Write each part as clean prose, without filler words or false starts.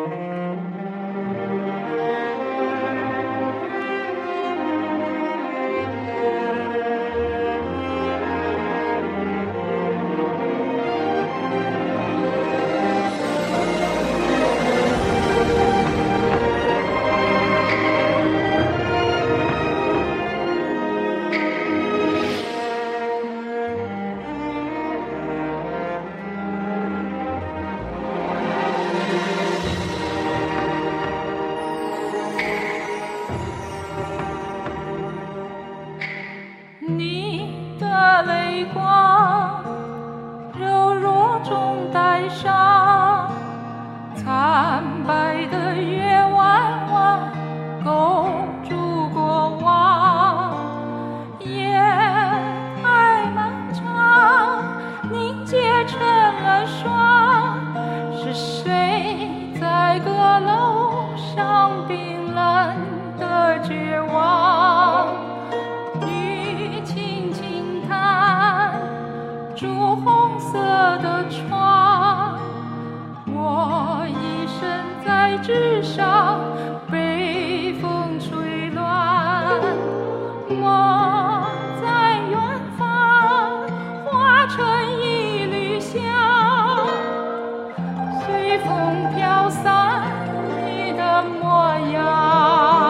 你的泪光柔弱中带伤，惨白的月弯弯勾住过往，夜太漫长，凝结成了霜。是谁在阁楼上冰冷的绝望？朱红色的窗，我一生在纸上被风吹乱，梦在远方化成一缕香，随风飘散你的模样。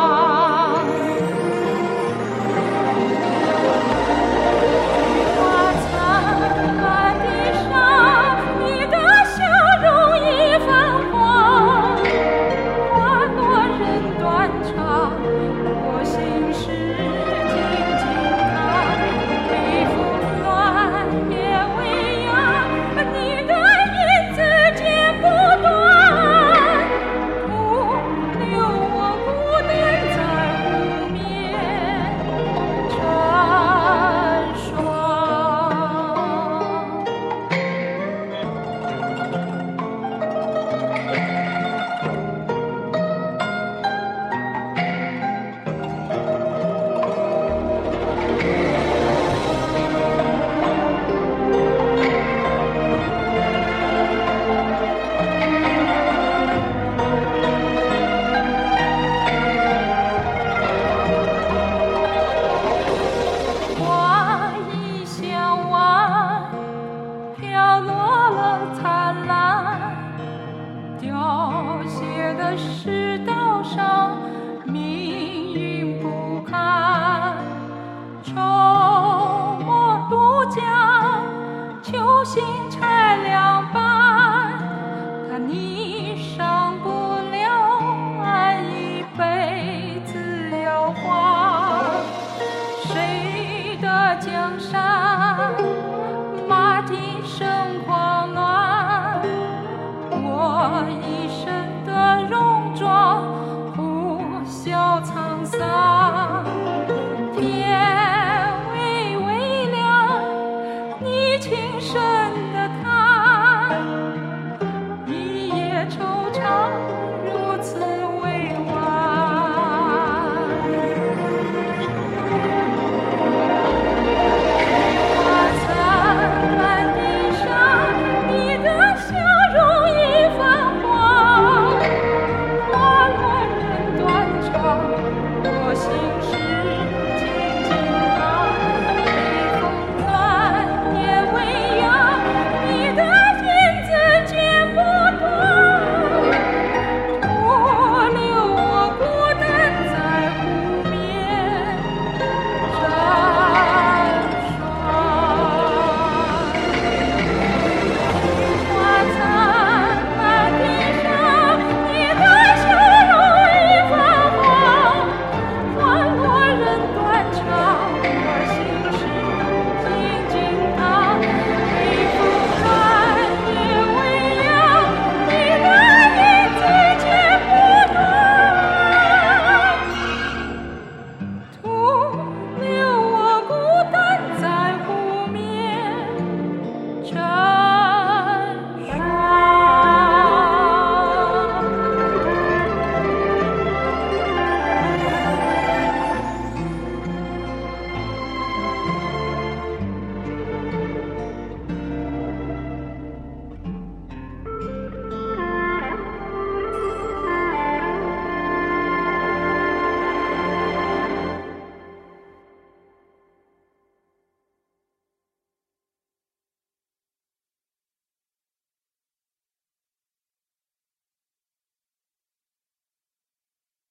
凋谢的世道上，命运不堪。愁墨渡江，秋心拆两半。他你上不了岸，一辈子要还。谁的江山，马蹄声狂乱？我一生的戎装，呼啸沧桑。天微微亮，你轻声的叹，一夜惆怅。